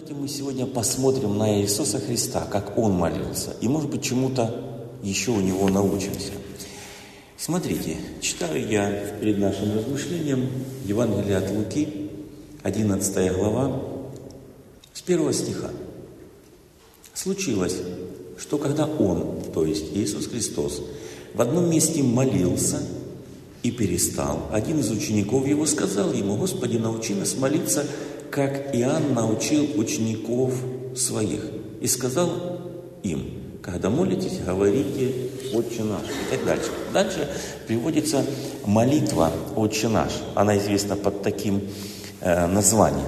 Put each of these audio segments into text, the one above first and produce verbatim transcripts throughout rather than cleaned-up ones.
Давайте мы сегодня посмотрим на Иисуса Христа, как Он молился, и, может быть, чему-то еще у Него научимся. Смотрите, читаю я перед нашим размышлением Евангелие от Луки, одиннадцатая глава, с первого стиха. «Случилось, что когда Он, то есть Иисус Христос, в одном месте молился и перестал, один из учеников Его сказал Ему: „Господи, научи нас молиться, как Иоанн научил учеников своих“, и сказал им: „Когда молитесь, говорите: Отче наш“» и так дальше. Дальше приводится молитва «Отче наш». Она известна под таким э, названием.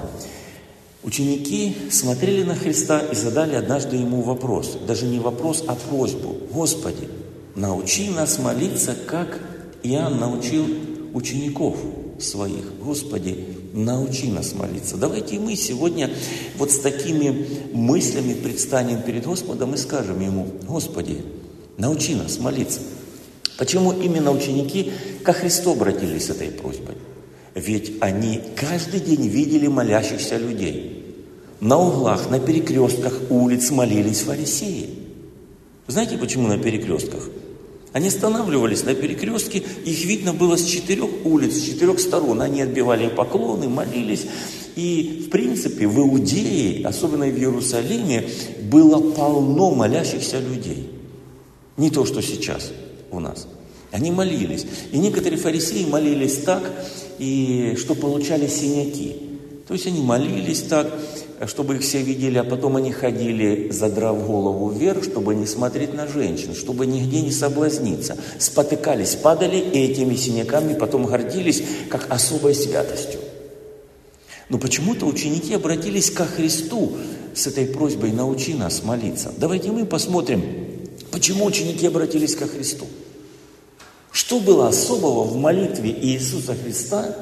Ученики смотрели на Христа и задали однажды Ему вопрос. Даже не вопрос, а просьбу: «Господи, научи нас молиться, как Иоанн научил учеников своих. Господи, научи нас молиться». Давайте мы сегодня вот с такими мыслями предстанем перед Господом и скажем Ему: «Господи, научи нас молиться». Почему именно ученики ко Христу обратились с этой просьбой? Ведь они каждый день видели молящихся людей. На углах, на перекрестках улиц молились фарисеи. Знаете, почему на перекрестках? Они останавливались на перекрестке, их видно было с четырех улиц, с четырех сторон. Они отбивали поклоны, молились. И, в принципе, в Иудее, особенно в Иерусалиме, было полно молящихся людей. Не то, что сейчас у нас. Они молились. И некоторые фарисеи молились так, и что получали синяки. То есть они молились так, чтобы их все видели, а потом они ходили, задрав голову вверх, чтобы не смотреть на женщин, чтобы нигде не соблазниться. Спотыкались, падали этими синяками, потом гордились как особой святостью. Но почему-то ученики обратились ко Христу с этой просьбой: «Научи нас молиться». Давайте мы посмотрим, почему ученики обратились ко Христу. Что было особого в молитве Иисуса Христа,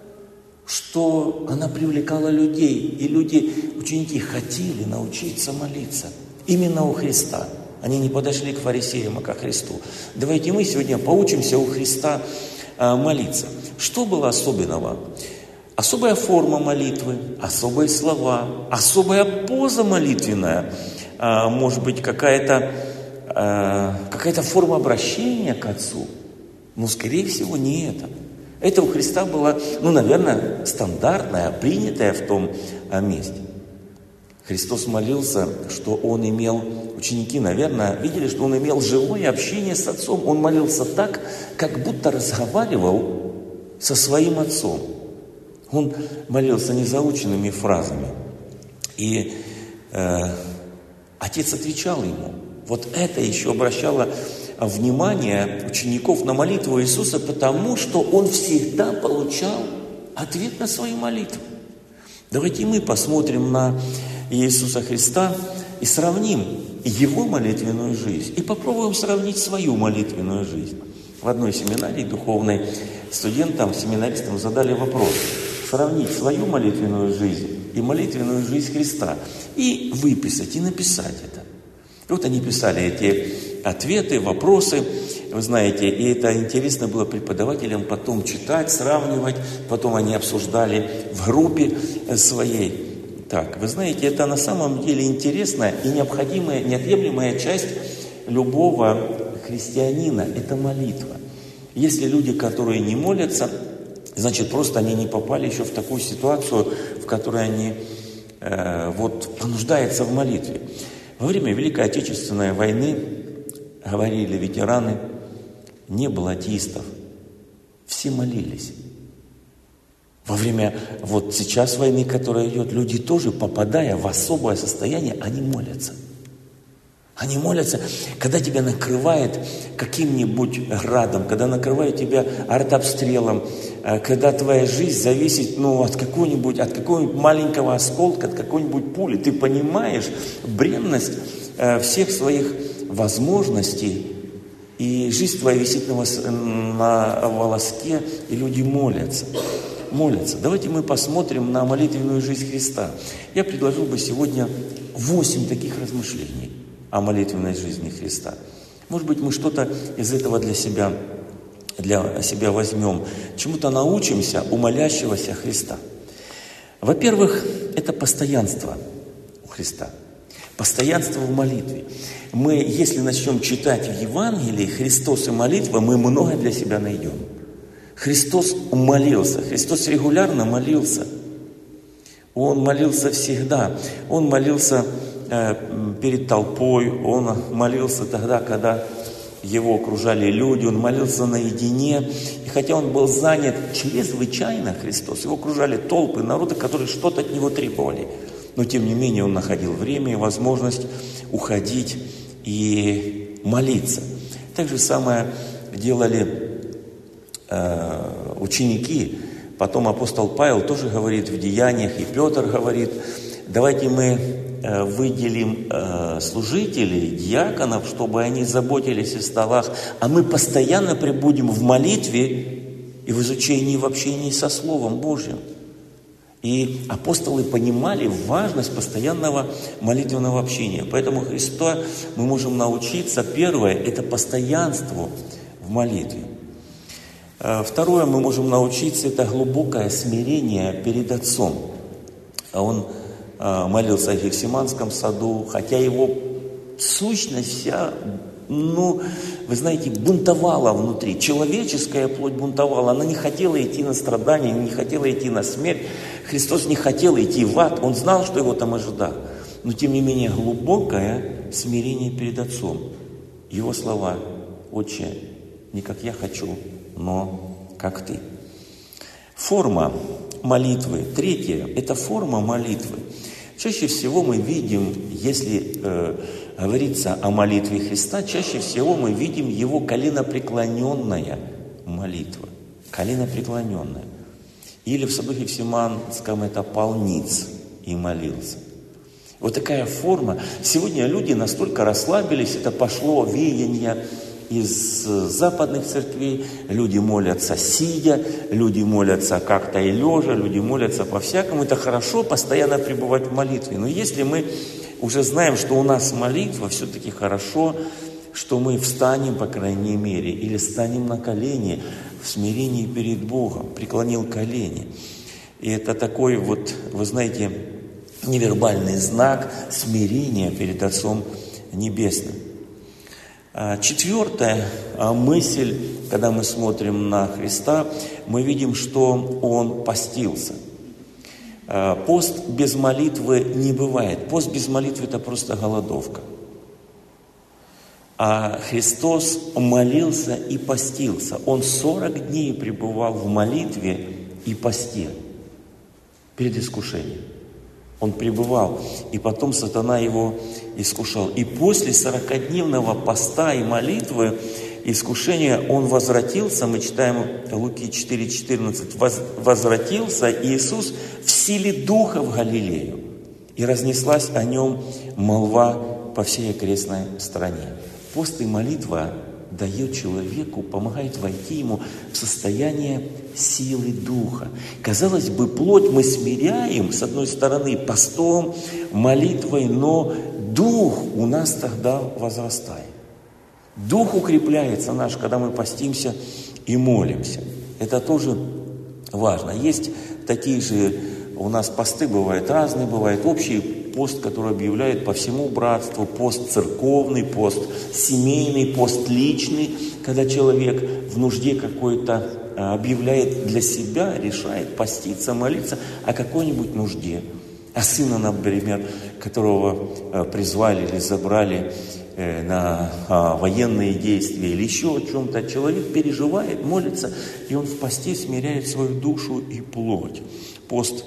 что она привлекала людей, и люди, ученики, хотели научиться молиться именно у Христа. Они не подошли к фарисеям, а ко Христу. Давайте мы сегодня поучимся у Христа а, молиться. Что было особенного? Особая форма молитвы, особые слова, особая поза молитвенная, а, может быть, какая-то, а, какая-то форма обращения к Отцу. Но, скорее всего, не это. Это у Христа было, ну, наверное, стандартное, принятое в том а, месте. Христос молился, что Он имел, ученики, наверное, видели, что Он имел живое общение с Отцом. Он молился так, как будто разговаривал со своим Отцом. Он молился незаученными фразами. И э, Отец отвечал Ему. Вот это еще обращало внимание учеников на молитву Иисуса, потому что Он всегда получал ответ на свои молитвы. Давайте мы посмотрим на Иисуса Христа и сравним Его молитвенную жизнь, и попробуем сравнить свою молитвенную жизнь. В одной семинарии духовной студентам, семинаристам задали вопрос: сравнить свою молитвенную жизнь и молитвенную жизнь Христа, и выписать, и написать это. И вот они писали эти ответы, вопросы, вы знаете, и это интересно было преподавателям потом читать, сравнивать, потом они обсуждали в группе своей. Так, вы знаете, это на самом деле интересная и необходимая, неотъемлемая часть любого христианина, это молитва. Если люди, которые не молятся, значит, просто они не попали еще в такую ситуацию, в которой они э, вот понуждаются в молитве. Во время Великой Отечественной войны, говорили ветераны, не было атеистов. Все молились. Во время вот сейчас войны, которая идет, люди тоже, попадая в особое состояние, они молятся. Они молятся, когда тебя накрывает каким-нибудь градом, когда накрывает тебя артобстрелом, когда твоя жизнь зависит ну, от какого-нибудь, от какого-нибудь маленького осколка, от какой-нибудь пули. Ты понимаешь бренность всех своих возможностей, и жизнь твоя висит на, на волоске, и люди молятся. Молятся. Давайте мы посмотрим на молитвенную жизнь Христа. Я предложил бы сегодня восемь таких размышлений о молитвенной жизни Христа. Может быть, мы что-то из этого для себя, для себя возьмем, чему-то научимся у молящегося Христа. Во-первых, это постоянство. у Христа. Постоянство в молитве. Мы, если начнем читать в Евангелии Христос и молитва, мы много для себя найдем. Христос молился, Христос регулярно молился. Он молился всегда. Он молился э, перед толпой, Он молился тогда, когда Его окружали люди, Он молился наедине. И хотя Он был занят чрезвычайно, Христос, Его окружали толпы народа, которые что-то от Него требовали. Но тем не менее Он находил время и возможность уходить и молиться. Так же самое делали э, ученики. Потом апостол Павел тоже говорит в Деяниях, и Петр говорит, давайте мы э, выделим э, служителей, диаконов, чтобы они заботились о столах, а мы постоянно пребудем в молитве и в изучении, в общении со Словом Божьим. И апостолы понимали важность постоянного молитвенного общения. Поэтому Христа мы можем научиться. Первое – это постоянству в молитве. Второе, мы можем научиться, это глубокое смирение перед Отцом. Он молился в Гефсиманском саду, хотя его сущность вся, ну, вы знаете, бунтовала внутри. Человеческая плоть бунтовала, она не хотела идти на страдания, не хотела идти на смерть. Христос не хотел идти в ад, Он знал, что Его там ожидало. Но тем не менее глубокое смирение перед Отцом. Его слова: «Отче, не как я хочу, но как Ты». Форма молитвы. Третье – это форма молитвы. Чаще всего мы видим, если э, говорится о молитве Христа, чаще всего мы видим Его коленопреклоненная молитва. Коленопреклоненная. Или в саду Гефсиманском это пал ниц и молился. Вот такая форма. Сегодня люди настолько расслабились, это пошло веяние из западных церквей. Люди молятся сидя, люди молятся как-то и лежа, люди молятся по-всякому. Это хорошо постоянно пребывать в молитве. Но если мы уже знаем, что у нас молитва, все-таки хорошо, что мы встанем, по крайней мере, или станем на колени в смирении перед Богом, преклонил колени. И это такой вот, вы знаете, невербальный знак смирения перед Отцом Небесным. Четвертая мысль, когда мы смотрим на Христа, мы видим, что Он постился. Пост без молитвы не бывает. Пост без молитвы – это просто голодовка. А Христос молился и постился. Он сорок дней пребывал в молитве и посте перед искушением. Он пребывал, и потом сатана его искушал. И после сорокадневного поста и молитвы, искушения, он возвратился, мы читаем Луки четыре четырнадцать, возвратился Иисус в силе Духа в Галилею, и разнеслась о нем молва по всей окрестной стране. Пост и молитва дает человеку, помогает войти ему в состояние силы Духа. Казалось бы, плоть мы смиряем, с одной стороны, постом, молитвой, но Дух у нас тогда возрастает. Дух укрепляется наш, когда мы постимся и молимся. Это тоже важно. Есть такие же, у нас посты бывают разные, бывает общий пост, который объявляют по всему братству, пост церковный, пост семейный, пост личный, когда человек в нужде какой-то объявляет для себя, решает поститься, молиться о какой-нибудь нужде. А сына, например, которого призвали или забрали на военные действия или еще о чем-то, человек переживает, молится, и он в посте смиряет свою душу и плоть. Пост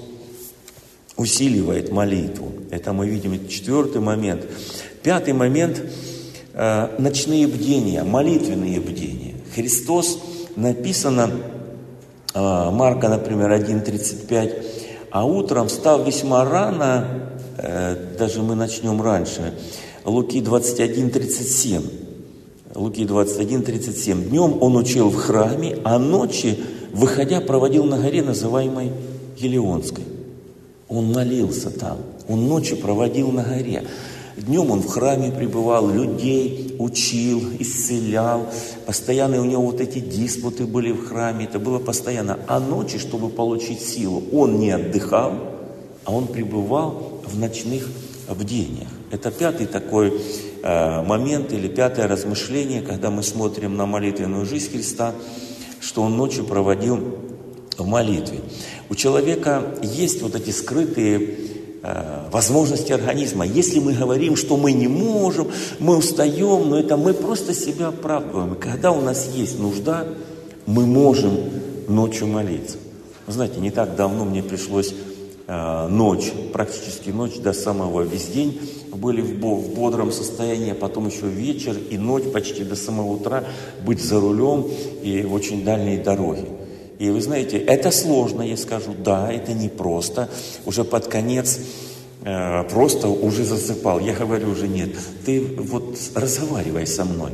усиливает молитву. Это мы видим, это четвертый момент. Пятый момент э, – ночные бдения, молитвенные бдения. Христос, написано, э, Марка, например, один тридцать пять, а утром встал весьма рано, э, даже мы начнем раньше, Луки двадцать один тридцать семь. Луки двадцать один тридцать семь. Днем он учил в храме, а ночи, выходя, проводил на горе, называемой Елеонской. Он молился там, он ночью проводил на горе. Днем он в храме пребывал, людей учил, исцелял. Постоянно у него вот эти диспуты были в храме, это было постоянно. А ночи, чтобы получить силу, он не отдыхал, а он пребывал в ночных бдениях. Это пятый такой э, момент или пятое размышление, когда мы смотрим на молитвенную жизнь Христа, что Он ночью проводил в молитве. У человека есть вот эти скрытые э, возможности организма. Если мы говорим, что мы не можем, мы устаем, но это мы просто себя оправдываем. И когда у нас есть нужда, мы можем ночью молиться. Вы знаете, не так давно мне пришлось э, ночь, практически ночь до самого весь день были в, бо, в бодром состоянии, а потом еще вечер и ночь почти до самого утра быть за рулем и в очень дальней дороге. И вы знаете, это сложно, я скажу, да, это непросто. Уже под конец э, просто уже засыпал. Я говорю уже, нет, ты вот разговаривай со мной,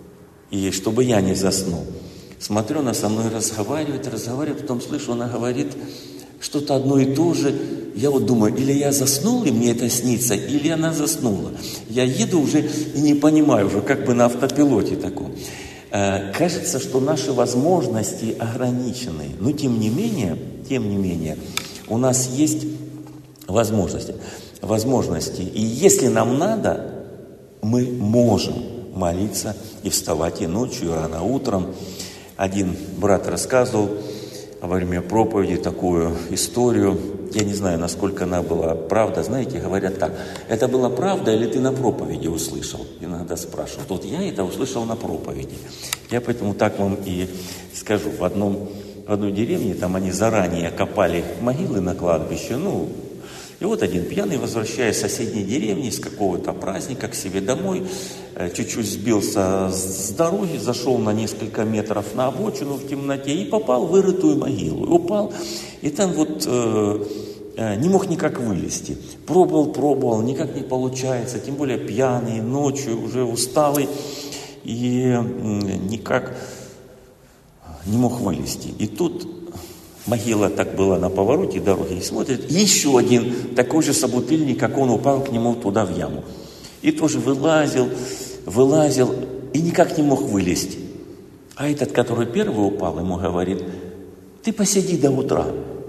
и чтобы я не заснул. Смотрю, она со мной разговаривает, разговаривает, потом слышу, она говорит что-то одно и то же. Я вот думаю, или я заснул, и мне это снится, или она заснула. Я еду уже и не понимаю, уже как бы на автопилоте таком. Кажется, что наши возможности ограничены, но тем не менее, тем не менее, у нас есть возможности, возможности. И если нам надо, мы можем молиться и вставать и ночью, и рано утром. Один брат рассказывал во время проповеди такую историю. Я не знаю, насколько она была правда. Знаете, говорят так: это была правда или ты на проповеди услышал? Иногда спрашивают. Вот я это услышал на проповеди. Я поэтому так вам и скажу. В, одном, в одной деревне, там они заранее копали могилы на кладбище. Ну, и вот один пьяный, возвращаясь с соседней деревни, с какого-то праздника к себе домой, чуть-чуть сбился с дороги, зашел на несколько метров на обочину в темноте и попал в вырытую могилу. И упал, и там вот э, э, не мог никак вылезти. Пробовал, пробовал, никак не получается, тем более пьяный, ночью, уже усталый, и э, никак не мог вылезти. И тут могила так была на повороте дороги, и смотрит, еще один такой же собутыльник, как он, упал к нему туда в яму. И тоже вылазил, вылазил, и никак не мог вылезти. А этот, который первый упал, ему говорит: ты посиди до утра,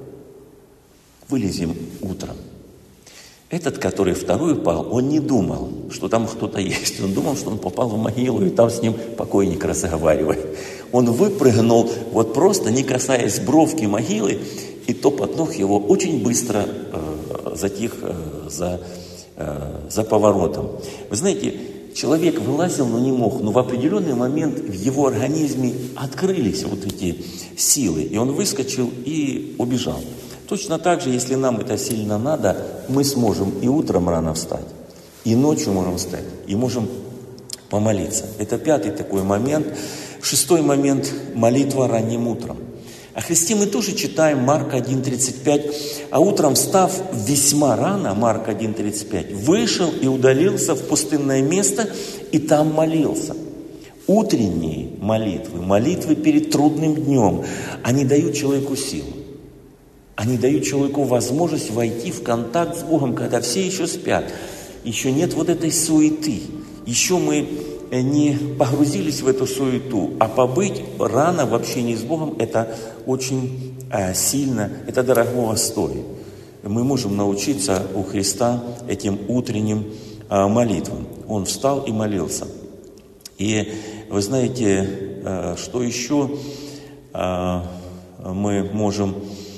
вылезем утром. Этот, который второй упал, он не думал, что там кто-то есть. Он думал, что он попал в могилу, и там с ним покойник разговаривает. Он выпрыгнул, вот просто не касаясь бровки могилы, и топот ног его очень быстро э, затих э, за, э, за поворотом. Вы знаете, человек вылазил, но не мог, но в определенный момент в его организме открылись вот эти силы, и он выскочил и убежал. Точно так же, если нам это сильно надо, мы сможем и утром рано встать, и ночью можем встать, и можем помолиться. Это пятый такой момент. Шестой момент – молитва ранним утром. О Христе мы тоже читаем Марка один тридцать пять. А утром, встав весьма рано, Марка один тридцать пять, вышел и удалился в пустынное место, и там молился. Утренние молитвы, молитвы перед трудным днем, они дают человеку силу. Они дают человеку возможность войти в контакт с Богом, когда все еще спят. Еще нет вот этой суеты. Еще мы не погрузились в эту суету. А побыть рано в общении с Богом, это очень э, сильно, это дорогого стоит. Мы можем научиться у Христа этим утренним э, молитвам. Он встал и молился. И вы знаете, э, что еще э, мы можем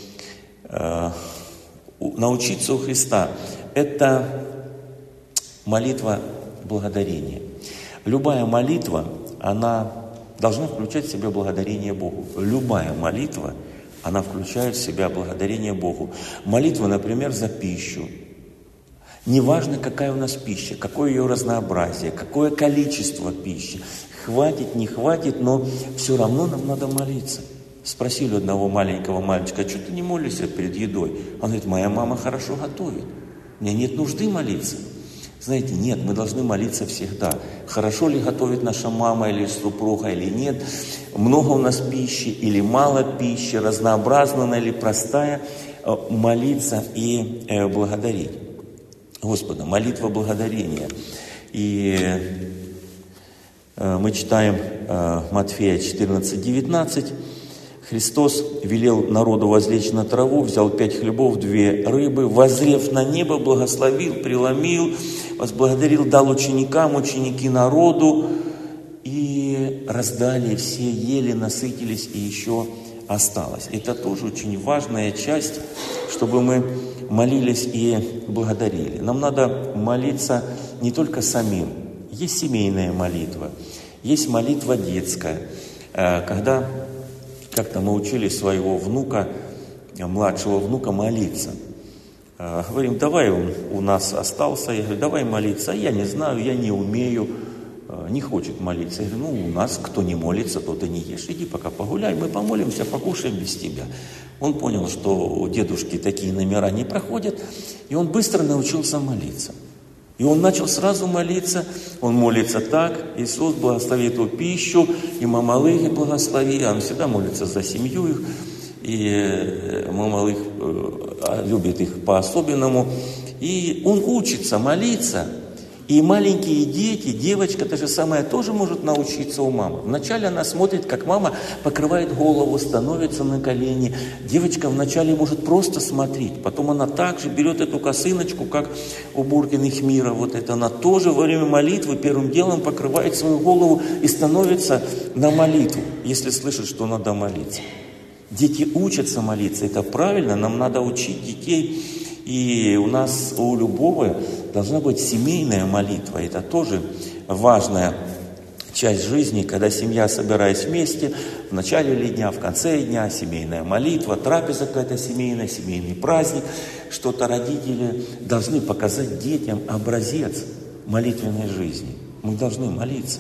научиться у Христа? Это молитва благодарения. Любая молитва, она должна включать в себя благодарение Богу. Любая молитва, она включает в себя благодарение Богу. Молитва, например, за пищу. Неважно, какая у нас пища, какое ее разнообразие, какое количество пищи. Хватит, не хватит, но все равно нам надо молиться. Спросили одного маленького мальчика: а что ты не молишься перед едой? Он говорит: моя мама хорошо готовит, мне нет нужды молиться. Знаете, нет, мы должны молиться всегда. Хорошо ли готовит наша мама или супруга или нет, много у нас пищи или мало пищи, разнообразна она или простая, молиться и благодарить Господа. Молитва благодарения. И мы читаем Матфея четырнадцать девятнадцать. Христос велел народу возлечь на траву, взял пять хлебов, две рыбы, воззрев на небо, благословил, преломил, возблагодарил, дал ученикам, ученики народу, и раздали, все ели, насытились, и еще осталось. Это тоже очень важная часть, чтобы мы молились и благодарили. Нам надо молиться не только самим. Есть семейная молитва, есть молитва детская. Когда как-то мы учили своего внука, младшего внука молиться. Говорим, давай, он у нас остался. Я говорю, давай молиться. А я не знаю, я не умею, не хочет молиться. Я говорю, ну у нас кто не молится, тот и не ешь. Иди пока погуляй, мы помолимся, покушаем без тебя. Он понял, что у дедушки такие номера не проходят, и он быстро научился молиться. И он начал сразу молиться, он молится так: Иисус, благослови эту пищу, и мамалыги благослови, он всегда молится за семью их, и мамалых любит их по-особенному, и он учится молиться. И маленькие дети, девочка та же самая, тоже может научиться у мамы. Вначале она смотрит, как мама покрывает голову, становится на колени. Девочка вначале может просто смотреть. Потом она также берет эту косыночку, как у Буркиных мира. Вот это она тоже во время молитвы первым делом покрывает свою голову и становится на молитву, если слышит, что надо молиться. Дети учатся молиться, это правильно, нам надо учить детей. И у нас, у любого, должна быть семейная молитва. Это тоже важная часть жизни, когда семья, собираясь вместе, в начале или дня, в конце дня, семейная молитва, трапеза какая-то семейная, семейный праздник, что-то родители должны показать детям образец молитвенной жизни. Мы должны молиться.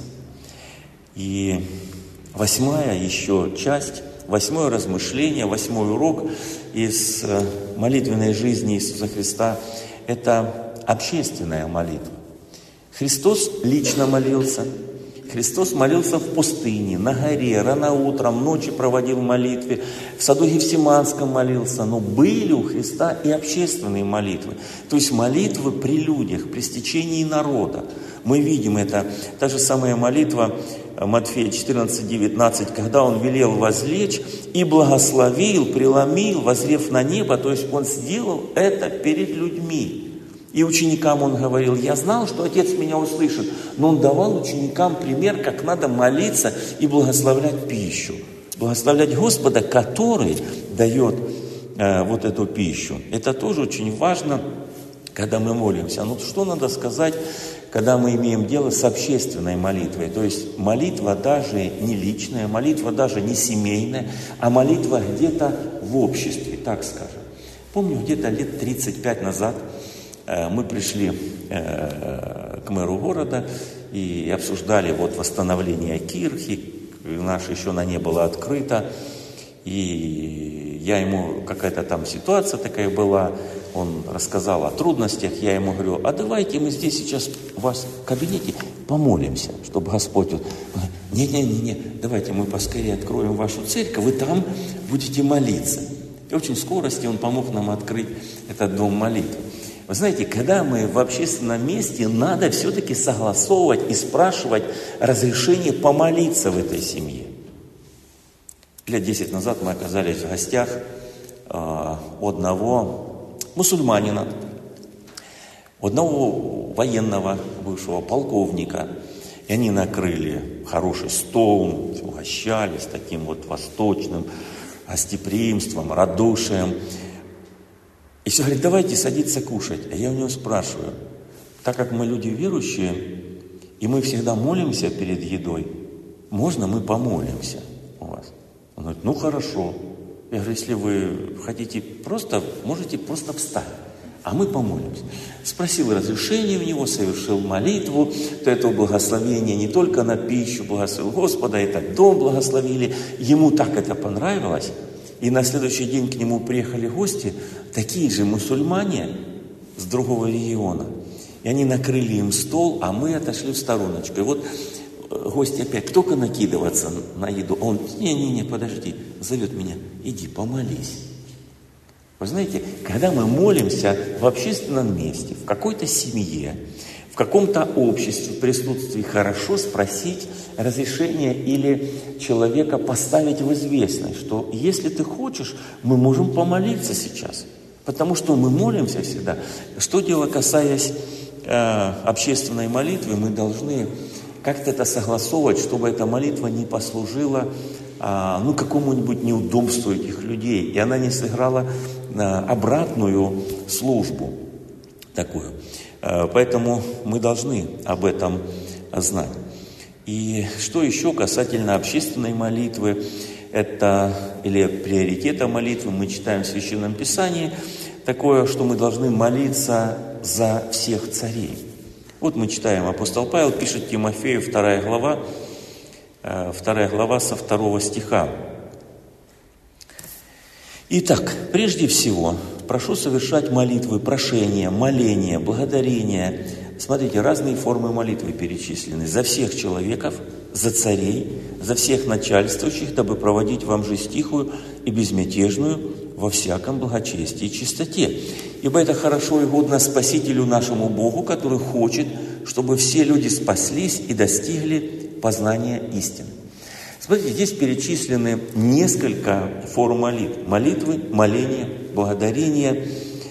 И восьмая еще часть, восьмое размышление, восьмой урок из молитвенной жизни Иисуса Христа – это общественная молитва. Христос лично молился. Христос молился в пустыне, на горе, рано утром, ночи проводил в молитве, в саду Гефсиманском молился. Но были у Христа и общественные молитвы. То есть молитвы при людях, при стечении народа. Мы видим это, та же самая молитва Матфея четырнадцать девятнадцать, когда он велел возлечь и благословил, преломил, воззрев на небо, то есть он сделал это перед людьми. И ученикам он говорил, я знал, что Отец меня услышит, но он давал ученикам пример, как надо молиться и благословлять пищу. Благословлять Господа, который дает э, вот эту пищу. Это тоже очень важно, когда мы молимся. Ну что надо сказать, когда мы имеем дело с общественной молитвой? То есть молитва даже не личная, молитва даже не семейная, а молитва где-то в обществе, так скажем. Помню, где-то лет тридцать пять назад мы пришли к мэру города и обсуждали вот восстановление кирхи, наша еще она не была открыта, и я ему, какая-то там ситуация такая была, он рассказал о трудностях, я ему говорю, а давайте мы здесь сейчас у вас в кабинете помолимся, чтобы Господь... Не-не-не, давайте мы поскорее откроем вашу церковь, вы там будете молиться. И очень в скорости он помог нам открыть этот дом молитвы. Вы знаете, когда мы в общественном месте, надо все-таки согласовывать и спрашивать разрешение помолиться в этой семье. Лет десять назад мы оказались в гостях э, у одного мусульманина, у одного военного бывшего полковника. И они накрыли хороший стол, угощались таким вот восточным гостеприимством, радушием. И все говорит, давайте садиться кушать. А я у него спрашиваю, так как мы люди верующие, и мы всегда молимся перед едой, можно мы помолимся у вас? Он говорит, ну хорошо. Я говорю, если вы хотите просто, можете просто встать, а мы помолимся. Спросил разрешение у него, совершил молитву, то этого благословения не только на пищу, благословил Господа, этот дом благословили. Ему так это понравилось. И на следующий день к нему приехали гости, такие же мусульмане с другого региона. И они накрыли им стол, а мы отошли в стороночку. И вот гости опять только накидываться на еду. Он, не-не-не, подожди, зовет меня, иди помолись. Вы знаете, когда мы молимся в общественном месте, в какой-то семье, каком-то обществе, в присутствии хорошо спросить разрешение или человека поставить в известность, что если ты хочешь, мы можем помолиться сейчас. Потому что мы молимся всегда. Что дело, касаясь э, общественной молитвы, мы должны как-то это согласовывать, чтобы эта молитва не послужила э, ну, какому-нибудь неудобству этих людей, и она не сыграла э, обратную службу такую. Э, поэтому мы должны об этом знать. И что еще касательно общественной молитвы, это, или приоритета молитвы, мы читаем в Священном Писании такое, что мы должны молиться за всех царей. Вот мы читаем, апостол Павел пишет Тимофею, вторая глава, вторая глава со второго стиха. Итак, прежде всего, прошу совершать молитвы, прошения, моления, благодарения. Смотрите, разные формы молитвы перечислены. За всех человеков, за царей, за всех начальствующих, дабы проводить вам жизнь тихую и безмятежную во всяком благочестии и чистоте. Ибо это хорошо и годно Спасителю нашему Богу, который хочет, чтобы все люди спаслись и достигли познания истины. Смотрите, здесь перечислены несколько форм молитв. Молитвы, моления, благодарения.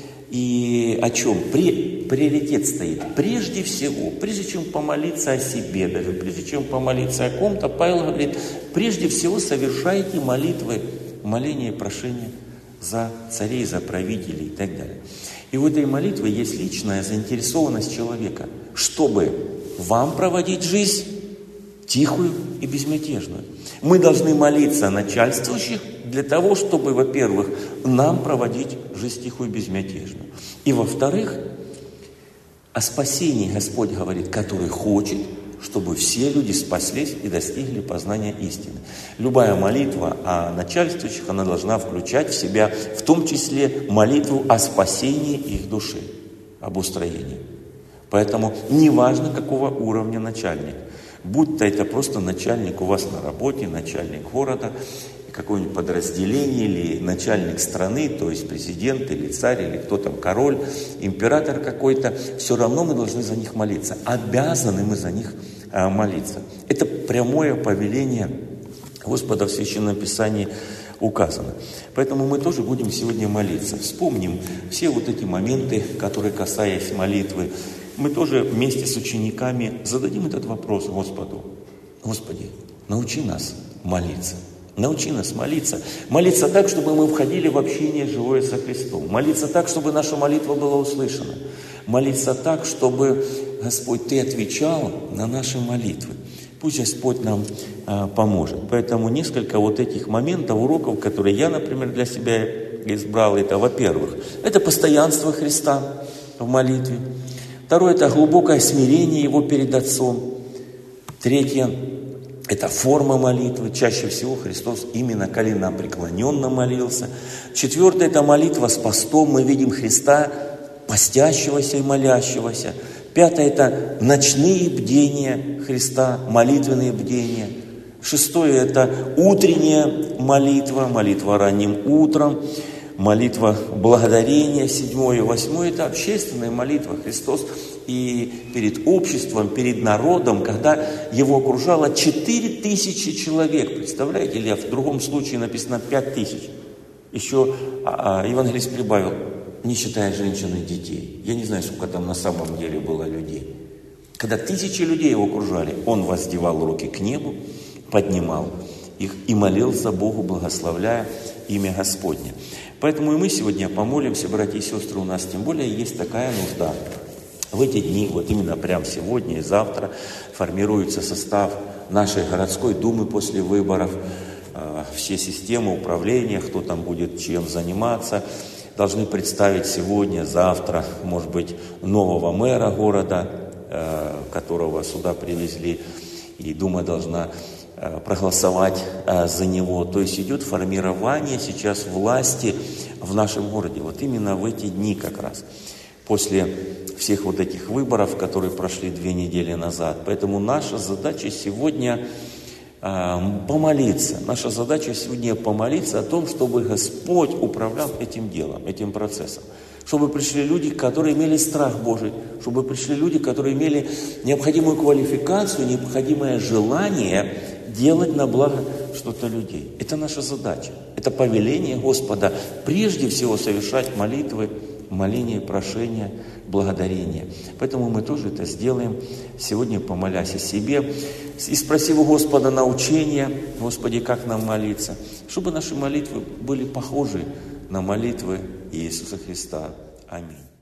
И о чем? При, приоритет стоит. Прежде всего, прежде чем помолиться о себе, даже прежде чем помолиться о ком-то, Павел говорит, прежде всего совершайте молитвы, моления и прошения за царей, за правителей и так далее. И в этой молитве есть личная заинтересованность человека, чтобы вам проводить жизнь тихую и безмятежную. Мы должны молиться о начальствующих для того, чтобы, во-первых, нам проводить жизнь тихую и безмятежную. И, во-вторых, о спасении Господь говорит, который хочет, чтобы все люди спаслись и достигли познания истины. Любая молитва о начальствующих, она должна включать в себя, в том числе, молитву о спасении их души, об устроении. Поэтому неважно, какого уровня начальник. Будь то это просто начальник у вас на работе, начальник города, какое-нибудь подразделение или начальник страны, то есть президент или царь, или кто там, король, император какой-то, все равно мы должны за них молиться. Обязаны мы за них а, молиться. Это прямое повеление Господа в Священном Писании указано. Поэтому мы тоже будем сегодня молиться. Вспомним все вот эти моменты, которые касаясь молитвы. Мы тоже вместе с учениками зададим этот вопрос Господу. Господи, научи нас молиться. Научи нас молиться. Молиться так, чтобы мы входили в общение живое со Христом. Молиться так, чтобы наша молитва была услышана. Молиться так, чтобы, Господь, Ты отвечал на наши молитвы. Пусть Господь нам а, поможет. Поэтому несколько вот этих моментов, уроков, которые я, например, для себя избрал, это, во-первых, это постоянство Христа в молитве. Второе, это глубокое смирение Его перед Отцом. Третье, это форма молитвы. Чаще всего Христос именно коленопреклоненно молился. Четвертое, это молитва с постом. Мы видим Христа постящегося и молящегося. Пятое, это ночные бдения Христа, молитвенные бдения. Шестое, это утренняя молитва, молитва ранним утром. Молитва благодарения, седьмое, восьмое, это общественная молитва. Христос и перед обществом, перед народом, когда его окружало четыре тысячи человек, представляете, или в другом случае написано пять тысяч. Еще а, а, евангелист прибавил, не считая женщин и детей. Я не знаю, сколько там на самом деле было людей. Когда тысячи людей его окружали, он воздевал руки к небу, поднимал их и молился Богу, благословляя имя Господне. Поэтому и мы сегодня помолимся, братья и сестры, у нас тем более есть такая нужда. В эти дни, вот именно прямо сегодня и завтра, формируется состав нашей городской думы после выборов, все системы управления, кто там будет чем заниматься. Должны представить сегодня, завтра, может быть, нового мэра города, которого сюда привезли, и дума должна проголосовать за него. То есть идет формирование сейчас власти в нашем городе. Вот именно в эти дни как раз. После всех вот этих выборов, которые прошли две недели назад. Поэтому наша задача сегодня помолиться. Наша задача сегодня помолиться о том, чтобы Господь управлял этим делом, этим процессом. Чтобы пришли люди, которые имели страх Божий, чтобы пришли люди, которые имели необходимую квалификацию, необходимое желание делать на благо что-то людей. Это наша задача. Это повеление Господа прежде всего совершать молитвы, моления, прошения, благодарения. Поэтому мы тоже это сделаем сегодня, помолясь о себе и спросив у Господа научения, Господи, как нам молиться, чтобы наши молитвы были похожи на молитвы Иисуса Христа. Аминь.